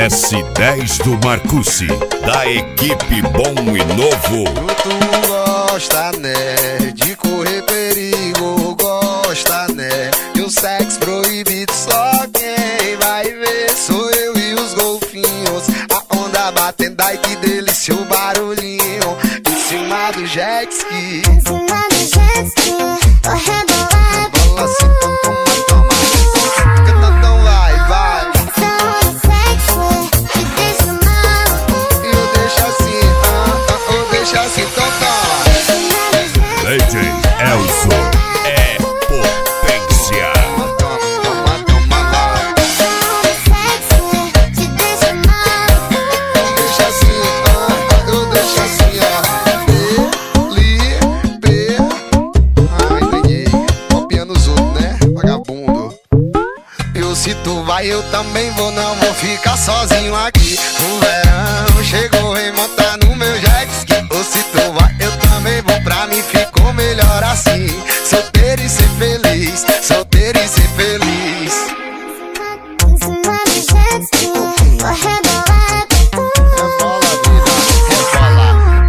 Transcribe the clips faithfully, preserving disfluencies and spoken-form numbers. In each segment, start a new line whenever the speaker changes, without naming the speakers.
S dez do Marcucci, da equipe Bom e Novo.
Tu gosta, né, de correr perigo, gosta, né, de um sexo proibido. Só quem vai ver sou eu e os golfinhos. A onda batendo, ai que delícia o barulhinho em cima do jet ski.
Em cima do jet ski, vou rebolar.
Bola assim, toma, toma, toma, então vai, vai.
Tão sexy, te deixa mal.
Eu deixo assim, ah, ah, eu deixo assim, então toma.
D J Elson é potência.
Toma, toma, toma lá.
Tão sexy, te deixa mal.
Eu deixo assim, ah, eu deixo assim, ó. Li, P. Ai, ganhei. Copiando os outros, né? Vagabundo. Eu, se tu vai, eu também vou. Não vou ficar sozinho aqui. O verão chegou em montar no meu jet ski. Ou se tu vai, eu também vou. Pra mim ficou melhor assim. Solteiro e ser feliz. Solteiro e ser feliz.
Em cima do jet ski, vou rebolar.
Rebola, vida, rebola.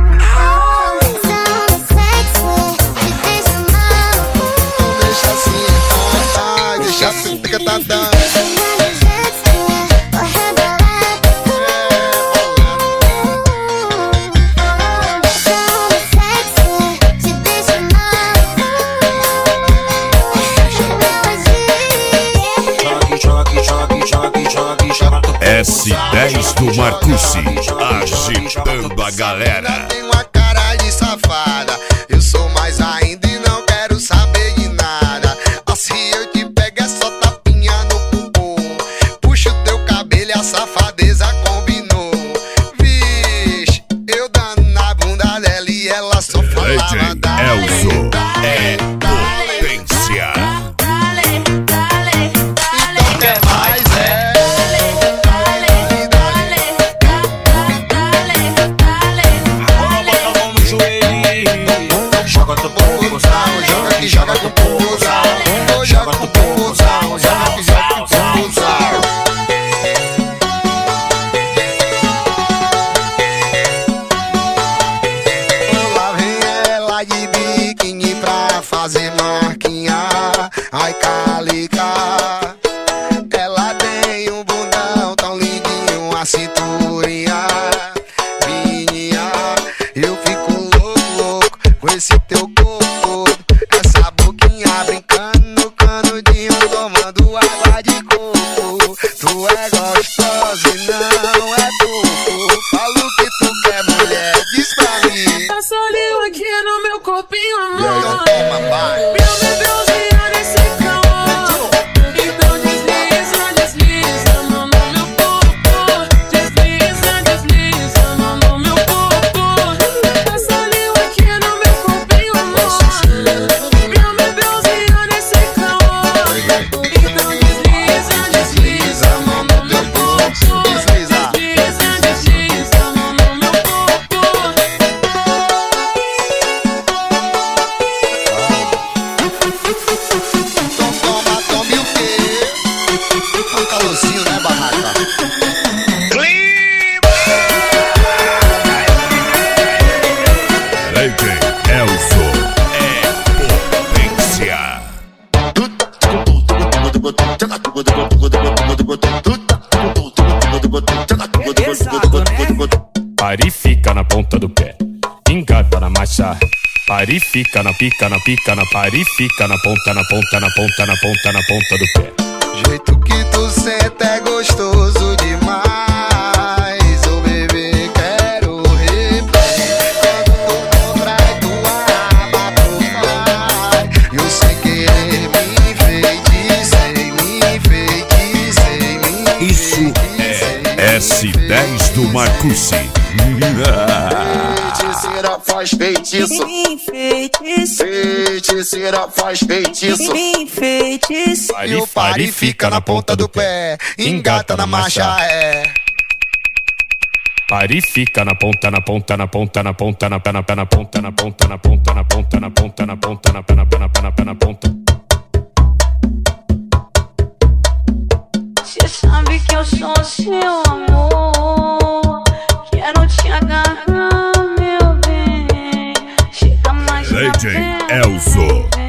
Tão sexy, te deixa mal.
Então deixa assim, ah, ah, deixa assim, tica, tá, tá.
Em cima do jet ski, vou rebolar. Tão sexy, te deixa mal.
S dez do Marcucci, agitando a galera.
Tem uma cara de safada. Eu sou mais ainda e não quero saber de nada. Assim eu te pego é só tapinha no bumbum. Puxa o teu cabelo e a safadeza combinou. Vixe, eu dando na bunda dela e ela só
D
falava
J Elson é potência.
Então quer mais, é?
Joga teu popozão,
Joga que joga com popozão. Joga com popozão. Joga que joga com popozão. Lá vem ela de biquíni pra fazer marquinha. Ai, calica. Ela tem um bundão tão lindinho, a cinturinha fininha. Eu fico louco, louco com esse teu corpo. Essa boquinha brincando no canudinho, tomando água de coco. Tu é gostosa e não é pouco. Fala o que tu quer, mulher, diz pra mim.
Passa ali aqui no meu corpinho,
Então
amor.
toma, vai.
Meu bebêzinho nesse calor. Então desliza, desliza, mão no meu corpo. Desliza, desliza, mão no meu corpo. Passa ali aqui no meu corpinho, amor. Meu bebêzinho nesse calor. Então desliza, desliza, mão no meu corpo.
Desliza.
Desliza, desliza, mão no meu corpo.
Então toma, tome o quê? Um calorzinho, né, barraca?
D J Elson é potência.
Pare e fica na ponta do pé, engata na marcha. Pare e fica na pica, na pica, na pare e fica na ponta, na ponta, na ponta, na ponta, na ponta do pé.
Jeito que tu senta é gostoso demais. Ô bebê, quero repetir. Quando tu contrai tua aba, tu faz. Eu sem querer me enfeitecei, me enfeitecei, me
Isso é S dez do Marcucci.
Feiticeira faz feitiço. Feiticeira faz feitiço.
Pare,
Eu paro e fica na ponta do pé. Engata na marcha, é.
Pare e fica na ponta, na ponta, na ponta, na ponta, na pé, na pé, na ponta, na ponta, na ponta, na ponta, na ponta, na ponta, na pé, na pé, na pé, na pé, na ponta.
Cê sabe que eu sou seu amor.
D J Elzo.